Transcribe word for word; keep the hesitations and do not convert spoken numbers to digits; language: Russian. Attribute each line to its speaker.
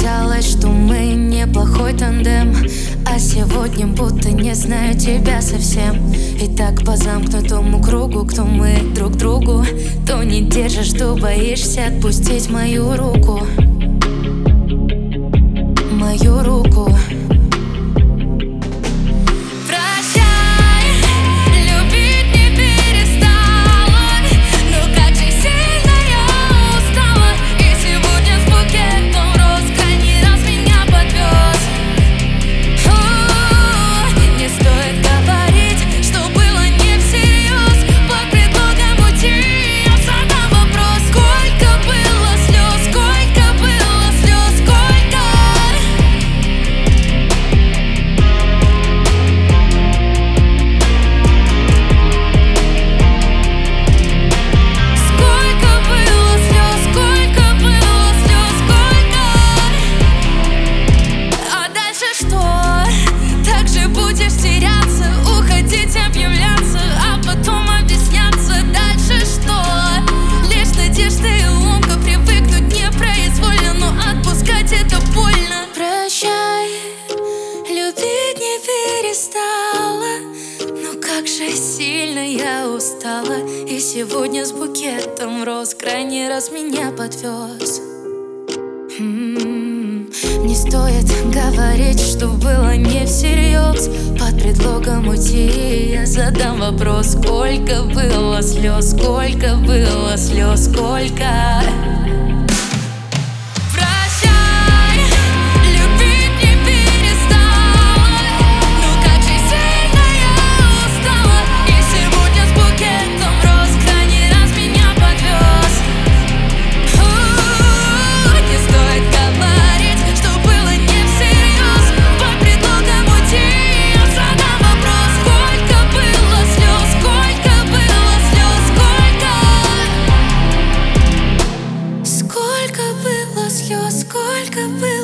Speaker 1: казалось, что мы неплохой тандем, а сегодня будто не знаю тебя совсем. И так по замкнутому кругу, кто мы друг другу. То не держишь, то боишься отпустить мою руку. Мою руку. Но как же сильно я устала, и сегодня с букетом роз крайний раз меня подвез. М-м-м. Не стоит говорить, что было не всерьез. Под предлогом уйти я задам вопрос: сколько было слез, сколько было слез, сколько. Сколько было